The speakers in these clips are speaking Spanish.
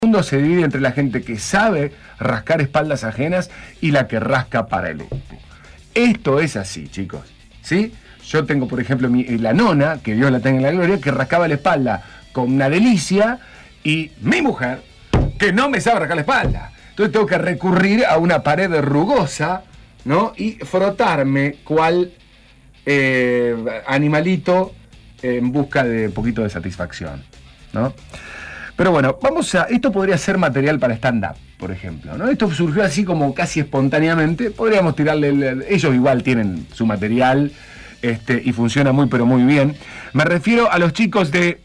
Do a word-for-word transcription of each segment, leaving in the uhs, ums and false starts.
mundo se divide entre la gente que sabe rascar espaldas ajenas y la que rasca para el otro. Esto es así, chicos, ¿sí? Yo tengo, por ejemplo, mi, la nona, que Dios la tenga en la gloria, que rascaba la espalda con una delicia, y mi mujer, que no me sabe rascar la espalda. Entonces tengo que recurrir a una pared rugosa, ¿no? Y frotarme cual eh, animalito en busca de un poquito de satisfacción, ¿no? Pero bueno, vamos a... Esto podría ser material para stand-up, por ejemplo, ¿no? Esto surgió así como casi espontáneamente. Podríamos tirarle... El, ellos igual tienen su material este, y funciona muy, pero muy bien. Me refiero a los chicos de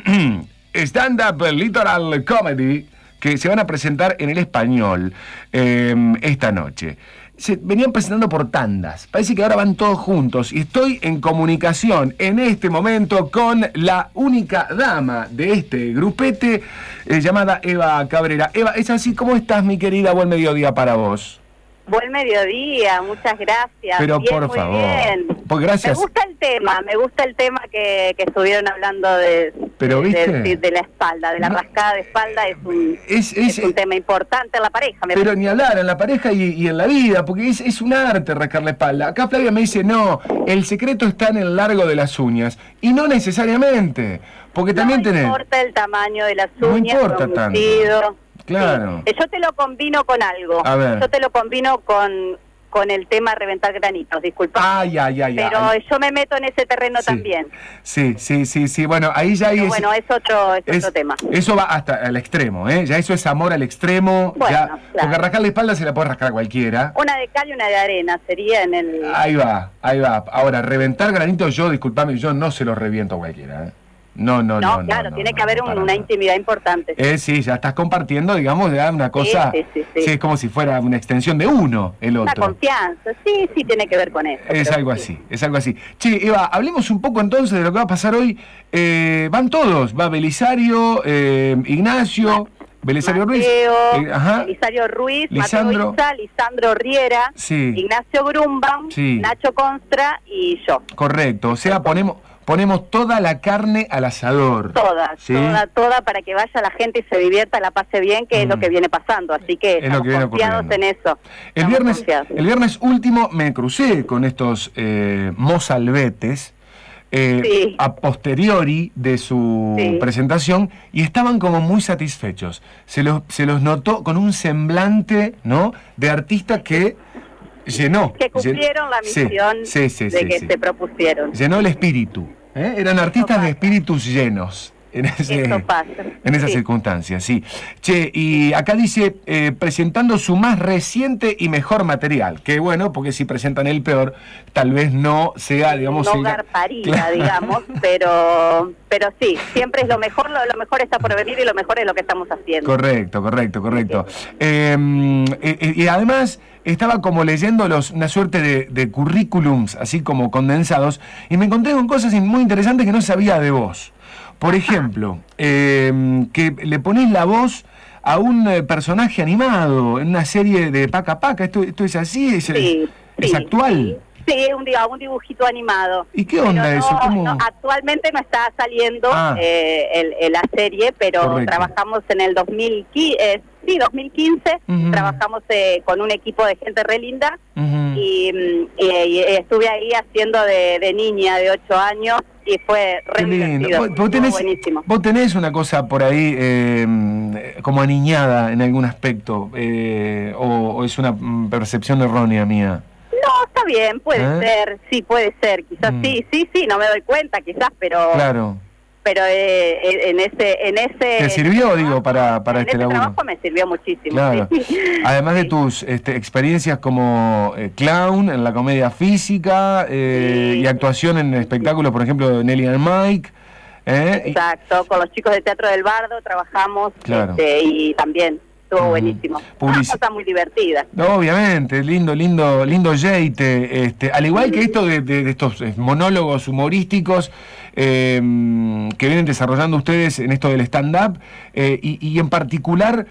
Stand-Up Literal Comedy, que se van a presentar en el Español eh, esta noche. Se venían presentando por tandas. Parece que ahora van todos juntos. Y estoy en comunicación en este momento con la única dama de este grupete, eh, llamada Eva Cabrera. Eva, ¿es así? ¿Cómo estás, mi querida? Buen mediodía para vos. Buen mediodía, muchas gracias. Pero bien, por muy favor. bien. Pues gracias. Me gusta el tema, me gusta el tema que, que estuvieron hablando de, Pero, de, ¿viste? de, de la espalda, de la No. rascada de espalda. Es un, Es, es, es un tema importante en la pareja. Me Pero parece. ni hablar, en la pareja y, y en la vida, porque es, es un arte rascar la espalda. Acá Flavia me dice, no, el secreto está en el largo de las uñas. Y no necesariamente, porque también no tenés... importa el tamaño de las No uñas, importa lo tanto. lucido. Claro. Sí. Yo te lo combino con algo. A ver. Yo te lo combino con, con el tema reventar granitos, disculpa. Ay, ay, ay, Pero ay. yo me meto en ese terreno Sí. también. Sí, sí, sí, sí. Bueno, ahí ya hay... Pero ese- bueno, es otro, es es- otro tema. Eso va hasta el extremo, ¿eh? Ya eso es amor al extremo. Bueno, ya, claro. Porque rascar la espalda se la puede rascar a cualquiera. Una de cal y una de arena sería en el... Ahí va, ahí va. Ahora, reventar granitos, yo, disculpame, yo no se los reviento a cualquiera, ¿eh? No, no, no. No, no claro, no, tiene no, que haber no, un- para una nada. intimidad importante. Eh, sí, ya estás compartiendo, digamos, ya una cosa... sí, sí, sí. es como si fuera una extensión de uno, el Una otro. confianza, sí, sí tiene que ver con eso. Es pero algo sí. así, es algo así. Che, Eva, hablemos un poco entonces de lo que va a pasar hoy. Eh, van todos, va Belisario, eh, Ignacio, Belisario Ruiz. Mateo, eh, ajá. Belisario Ruiz, Lisandro. Mateo Isa, Lisandro Riera, Sí. Ignacio Grumbam, Sí. Nacho Constra y yo. Correcto, o sea, ponemos, ponemos toda la carne al asador. Toda, ¿Sí? toda, toda para que vaya la gente y se divierta, la pase bien, que es Mm. lo que viene pasando. Así que Es lo estamos que viene confiados ocurriendo. en eso. El Estamos viernes, confiados. el viernes último me crucé con estos eh, mozalbetes eh, Sí. a posteriori de su Sí. presentación y estaban como muy satisfechos. Se los, se los notó con un semblante, ¿no?, de artista que llenó. Que cumplieron la Sí, misión sí, sí, de sí, que sí. se propusieron. Llenó el espíritu. ¿eh? Eran artistas de espíritus llenos. En, ese, Eso pasa. en esas Sí. circunstancias, sí. Che, y acá dice, eh, presentando su más reciente y mejor material. Que bueno, porque si presentan el peor, tal vez no sea, digamos... No el- garparía, Claro. digamos, pero pero sí, siempre es lo mejor, lo, lo mejor está por venir y lo mejor es lo que estamos haciendo. Correcto, correcto, correcto. Eh, eh, y además estaba como leyendo los, una suerte de, de currículums, así como condensados, y me encontré con cosas muy interesantes que no sabía de vos. Por ejemplo, eh, que le ponés la voz a un eh, personaje animado en una serie de Paca Paca. ¿Esto, esto es así? ¿Es, Sí, es sí, actual? Sí, un, diga- un dibujito animado. ¿Y qué Pero onda no, eso? ¿Cómo? no, actualmente no está saliendo Ah. eh, el- el- la serie, pero Correcto. trabajamos en el dos mil quince, eh, sí, dos mil quince, Ujú. trabajamos eh, con un equipo de gente re linda Ujú. y, mm, y- y estuve ahí haciendo de, de niña de ocho años y fue re Qué lindo. divertido, Vos, vos estuvo tenés, buenísimo. vos tenés una cosa por ahí eh, como aniñada en algún aspecto, eh, o, o es una mm, percepción errónea mía. No, está bien, puede ¿Eh? ser, sí, puede ser, quizás Mm. sí, sí, sí, no me doy cuenta, quizás, pero Claro. pero eh, en ese en ese ¿Te sirvió, digo, para, para en este ese laburo? trabajo me sirvió muchísimo. Claro. sí. Además de Sí. tus este, experiencias como eh, clown en la comedia física eh, Sí. y actuación en espectáculos, por ejemplo, de Nelly and Mike. ¿eh? Y- Exacto, con los chicos de Teatro del Bardo trabajamos Claro. este, y también estuvo Ujú. buenísimo. Publici- Una cosa muy divertida. No, obviamente, lindo, lindo, lindo jeite, este, al igual que esto de, de- de estos eh, monólogos humorísticos eh, que vienen desarrollando ustedes en esto del stand-up, eh, y, y en particular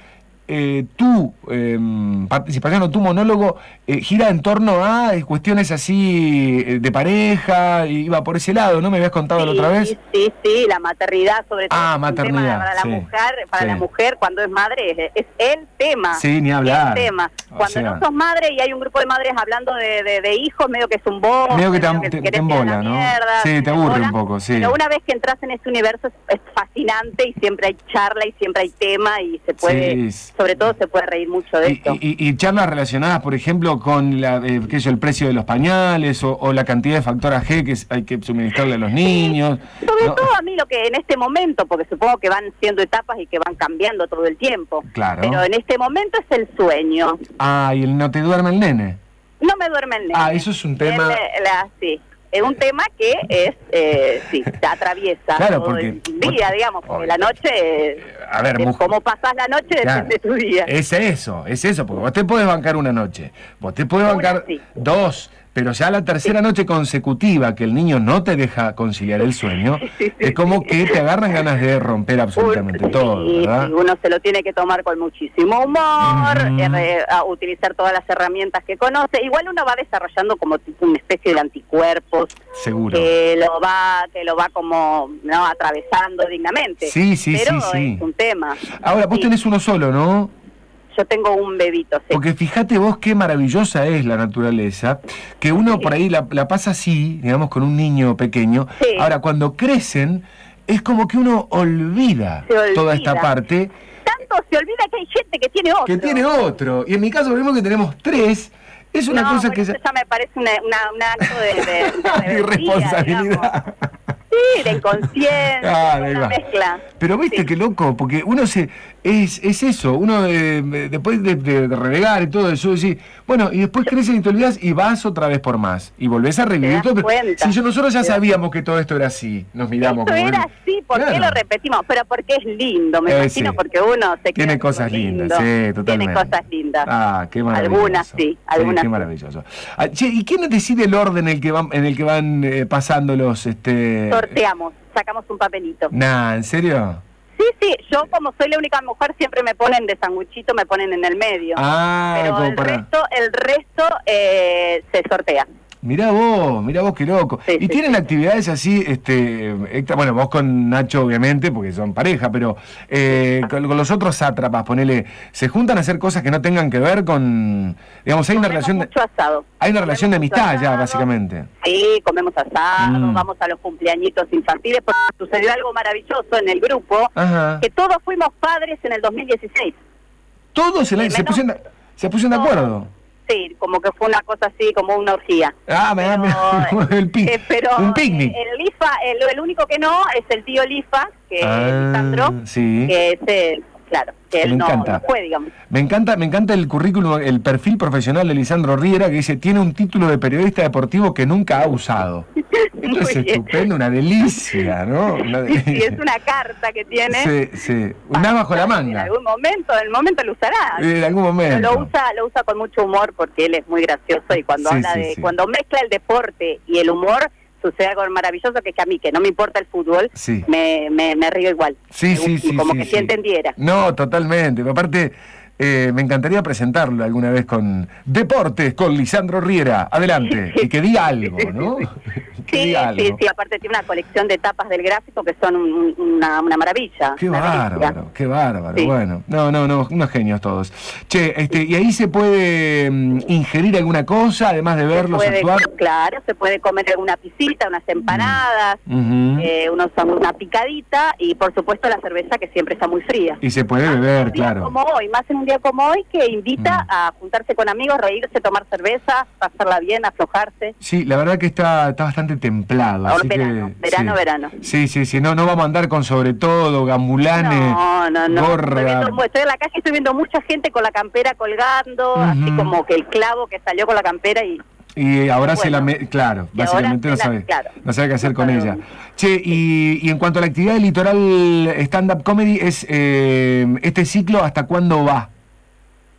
eh, tu eh, participación o tu monólogo eh, gira en torno a eh, cuestiones así eh, de pareja, y iba por ese lado, ¿no? Me habías contado sí, la otra vez. Sí, sí, sí, la maternidad sobre todo. Ah, es un maternidad, tema para la sí, mujer, para sí. la mujer cuando es madre es, es el tema. Sí, ni hablar. El tema. O Cuando sea, no sos madre y hay un grupo de madres hablando de, de, de hijos, medio que es un bobo, medio que te, medio te, querés te ir a embola, la ¿no? mierda, Sí, te aburre un poco, sí. Pero una vez que entras en ese universo es, es fascinante y siempre hay charla y siempre hay tema y se puede, Sí. sobre todo se puede reír mucho de Y, esto. y, y charlas relacionadas, por ejemplo, con la, eh, qué sé yo, el precio de los pañales o, o la cantidad de factora G que hay que suministrarle a los niños. Sobre ¿no? todo a mí lo que en este momento, porque supongo que van siendo etapas y que van cambiando todo el tiempo, Claro. pero en este momento es el sueño. Ah, y el no te duerme el nene. No me duerme el nene. Ah, eso es un tema... El, la, sí, es un tema que es, eh, sí, te atraviesa Claro, todo porque- el día, digamos, porque la noche, eh, A ver, es mujer- cómo pasás la noche Claro. depende de tu día. Es eso, es eso, porque vos te podés bancar una noche, vos te podés Una, bancar sí. dos, pero ya la tercera noche consecutiva que el niño no te deja conciliar el sueño, Sí, sí, es como que te agarran ganas de romper absolutamente Un- todo, sí, ¿verdad? sí, uno se lo tiene que tomar con muchísimo humor, Ujú. eh, re- a utilizar todas las herramientas que conoce. Igual uno va desarrollando como tipo una especie de anticuerpos Seguro. que lo va que lo va como no atravesando dignamente. Sí, sí, Pero sí, sí. es un tema. Ahora, vos Sí. tenés uno solo, ¿no? Yo tengo un bebito, sí. Porque fíjate vos qué maravillosa es la naturaleza, que uno Sí. por ahí la, la pasa así, digamos, con un niño pequeño. Sí. Ahora, cuando crecen, es como que uno olvida, Se olvida. toda esta parte, Tanto se olvida que hay gente que tiene otro. que tiene otro. Y en mi caso, por ejemplo, que tenemos tres, es una no, cosa por que... eso ya- ya me parece una, una- un acto de, de, de de rebeldía, digamos. irresponsabilidad. Sí, de inconsciencia, Claro, ahí una va. mezcla. Pero viste Sí. qué loco, porque uno se es, es eso, uno eh, después de, de, de renegar y todo eso, decís, bueno, y después creces y te olvidas y vas otra vez por más, y volvés a revivir das todo. pero cuenta. Si yo, nosotros ya Te das- sabíamos que todo esto era así, nos miramos Esto como... era bueno, así, ¿por qué claro. lo repetimos? Pero porque es lindo, me Eh, imagino, sí. porque uno se Tiene queda cosas con lindas, lindo. sí, totalmente. Tiene cosas lindas. Ah, qué maravilloso. Algunas sí, algunas qué sí. maravilloso. Ah, che, ¿y quién decide el orden en el que van, en el que van eh, pasando los... este Sorteamos, sacamos un papelito. Nah, ¿en serio? Sí, sí, yo como soy la única mujer siempre me ponen de sanguchito, me ponen en el medio. Ah, Pero como el para... resto, el resto eh, se sortea. Mirá vos, mirá vos qué loco. Sí, ¿Y sí, tienen sí. actividades así, este, extra- bueno, vos con Nacho obviamente, porque son pareja, pero eh, con, con los otros sátrapas, ponele, ¿se juntan a hacer cosas que no tengan que ver con, digamos, hay una Comemos relación de, mucho asado. hay una relación de Comemos mucho amistad ya, asado. básicamente? Sí, comemos asado, Mm. vamos a los cumpleañitos infantiles, porque sucedió algo maravilloso en el grupo, Ajá. que todos fuimos padres en el dos mil dieciséis. Todos se, la- Eh, se menos- pusieron, de- se pusieron de Todos. acuerdo. Sí, como que fue una cosa así, como una orgía. Ah, me da Pero, el pi- eh, pero un picnic. El Lifa, el, el único que no es el tío Lifa, que es Ah, Lisandro, sí. que ese, claro, que Me él no, encanta. no fue, digamos. Me encanta, me encanta el currículum, el perfil profesional de Lisandro Riera, que dice, tiene un título de periodista deportivo que nunca ha usado. Esto Muy es bien. estupendo, una delicia, ¿no? Una Sí, sí, delicia. es una carta que tiene. Sí, sí. Una bajo la En manga. algún momento, en el momento lo usará. En algún Pero momento. lo usa, lo usa con mucho humor porque él es muy gracioso y cuando Sí, habla sí, de, sí. cuando mezcla el deporte y el humor, sucede algo maravilloso que es que a mí, que no me importa el fútbol, Sí. me, me, me río igual. Sí, Me sí, gusta, sí. como sí, que sí. si entendiera. No, totalmente. Aparte, eh, me encantaría presentarlo alguna vez con Deportes, con Lisandro Riera. Adelante. Y que diga algo, ¿no? Que Sí, diga algo. sí, sí, aparte tiene una colección de tapas del gráfico que son un- una, una maravilla. Qué una bárbaro, delicia. qué bárbaro. Sí. Bueno, no, no, no, unos genios todos. Che, este, ¿y ahí se puede mm, ingerir alguna cosa, además de Se verlos puede, actuar? claro, se puede comer alguna pisita, unas empanadas, Ujú. eh, unos, una picadita y por supuesto la cerveza que siempre está muy fría. Y se puede beber, Un día claro. como hoy, más en un día como hoy que invita Mm. a juntarse con amigos, reírse, tomar cerveza, pasarla bien, aflojarse. Sí, la verdad que está, está bastante templado. Ahora así verano, que, verano, sí. verano. Sí, sí, sí, no, no vamos a andar con sobre todo, gambulanes, No, no, no. Estoy, gorra. viendo- estoy en la calle, estoy viendo mucha gente con la campera colgando, así Ujú. como que el clavo que salió con la campera y Y ahora se la... Bueno, Me... Claro, y ahora básicamente no se la- sabe, claro. no sabe qué hacer No con sabe ella. dónde. Che, y, y en cuanto a la actividad del Litoral Stand-Up Comedy, es eh, este ciclo, ¿hasta cuándo va?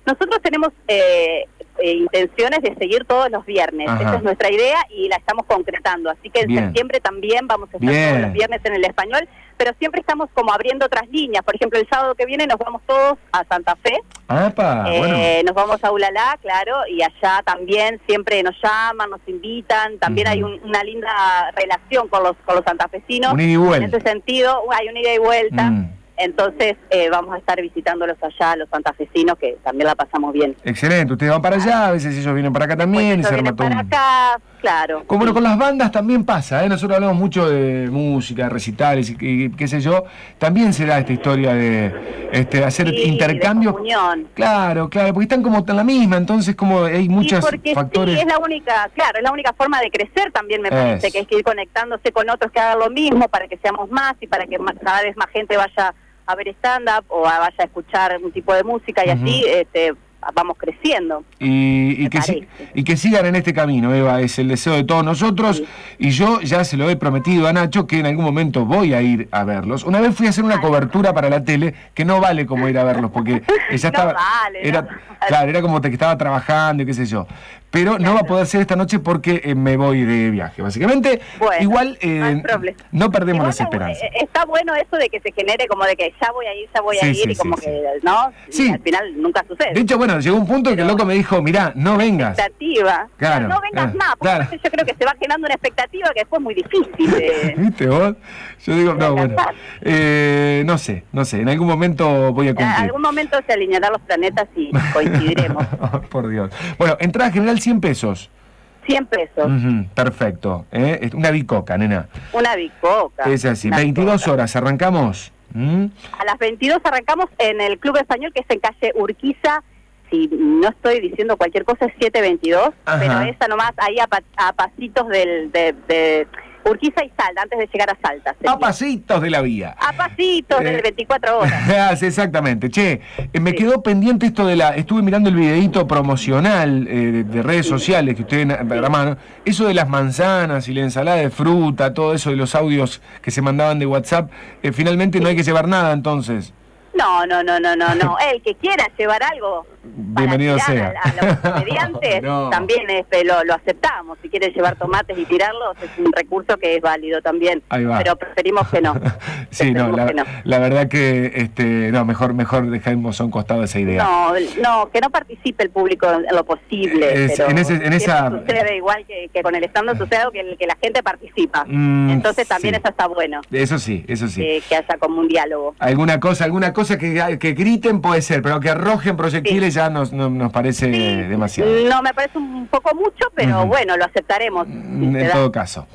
Nosotros tenemos eh, eh, intenciones de seguir todos los viernes. Ajá. Esa es nuestra idea y la estamos concretando. Así que en Bien. septiembre también vamos a estar Bien. todos los viernes en el español, pero siempre estamos como abriendo otras líneas. Por ejemplo, el sábado que viene nos vamos todos a Santa Fe. ¡Apa! Eh, Bueno. Nos vamos a Ulalá, claro, y allá también siempre nos llaman, nos invitan. También Ujú. hay un- una linda relación con los con los santafesinos. Un ida y vuelta. En ese sentido, hay una ida y vuelta. Mm. Entonces eh, vamos a estar visitándolos allá, los santafesinos, que también la pasamos bien. Excelente, ustedes van para allá, a veces ellos vienen para acá también, Pues y ellos se vienen arma todo para un- acá, claro. Como bueno, con las bandas también pasa, ¿eh? Nosotros hablamos mucho de música, de recitales y, y qué sé yo. También se da esta historia de este, hacer Sí, intercambio. de comunión. Claro, claro, porque están como en la misma, entonces como hay muchos Y porque factores. sí, es la única, claro, es la única forma de crecer también, me parece, Es. que es que ir conectándose con otros que hagan lo mismo para que seamos más y para que más- cada vez más gente vaya a ver stand-up o a- vaya a escuchar un tipo de música y Ujú. así este, vamos creciendo. Y, y Me que si- parece. y que sigan en este camino, Eva, es el deseo de todos nosotros. Sí. Y yo ya se lo he prometido a Nacho que en algún momento voy a ir a verlos. Una vez fui a hacer una Ay. cobertura para la tele que no vale como ir a verlos, porque ella No estaba. vale, era, no vale. Claro, era como que estaba trabajando y qué sé yo. Pero no va a Claro. poder ser esta noche porque eh, me voy de viaje, básicamente. Bueno, Igual eh, no hay problema. no perdemos Igual las esperanzas. eh, Está bueno eso de que se genere como de que ya voy a ir, ya voy Sí, a ir sí, y como sí, que, ¿no? Sí. Y al final nunca sucede. De hecho, bueno, llegó un punto en que el loco me dijo, mirá, no vengas. Expectativa. Claro, No vengas claro, más, porque claro. entonces yo creo que se va generando una expectativa que después es muy difícil de... ¿Viste vos? Yo digo, no, bueno. alcanzar. Eh, no sé, no sé, en algún momento voy a En cumplir. algún momento se alinearán los planetas y coincidiremos. Por Dios. Bueno, entrada general cien pesos. cien pesos, Ujú, perfecto. ¿eh? Es una bicoca, nena. una bicoca. Es así. una veintidós bicoca. horas, ¿arrancamos? ¿Mm? A las veintidós arrancamos en el Club Español, que es en calle Urquiza. Si no estoy diciendo cualquier cosa, es siete veintidós, Ajá. pero esa nomás ahí a, pa- a pasitos del, de, de Urquiza y Salta, antes de llegar a Salta. sería. A pasitos de la vía. A pasitos Eh. del veinticuatro horas. Ah, sí, exactamente. Che, eh, me Sí. quedó pendiente esto de la... Estuve mirando el videíto promocional eh, de, de redes sociales que ustedes programaron. Eso de las manzanas y la ensalada de fruta, todo eso de los audios que se mandaban de WhatsApp. eh, finalmente no hay que llevar nada, entonces. No, no, no, no, no, no. El que quiera llevar algo para Bienvenido tirar sea. a, a los comediantes, No. también este, lo, lo aceptamos. Si quieren llevar tomates y tirarlos, es un recurso que es válido también. Ahí va. Pero preferimos que no. Sí, no Preferimos la, que no. la verdad que este, no, mejor, mejor dejemos a un costado esa idea. No, no, que no participe el público en lo posible. Es- pero en ese- en si esa- eso sucede igual que, que con el stand sucede que, el- que la gente participa. Mm, Entonces también sí. eso está bueno, Eso sí, eso sí. eh, que haya como un diálogo. Alguna cosa, alguna cosa que, que griten puede ser, pero que arrojen proyectiles Sí. ya nos, no- nos parece Sí, demasiado. No, me parece un poco mucho, pero Ujú. bueno, lo aceptaremos. si Mm, se En da. todo caso.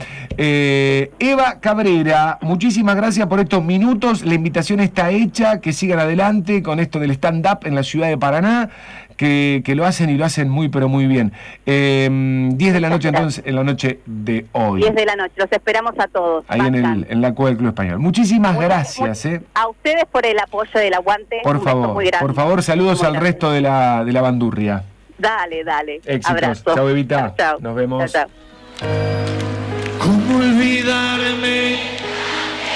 Eh, Eva Cabrera, muchísimas gracias por estos minutos. La invitación está hecha, que sigan adelante con esto del stand-up en la ciudad de Paraná, que, que lo hacen y lo hacen muy, pero muy bien. Eh, diez de la noche entonces, en la noche de hoy. diez de la noche, los esperamos a todos. Ahí en, Vayan. el, en la cueva del Club Español. Muchísimas Muchas- gracias, much- eh. A ustedes por el apoyo del aguante. Por un beso favor, muy grande. por favor, saludos Muy al grande. resto de la, de la bandurria. Dale, dale. Éxitos. Abrazo. Chao, Evita. Chao, chao. Nos vemos. Chao, chao. ¿Cómo olvidarme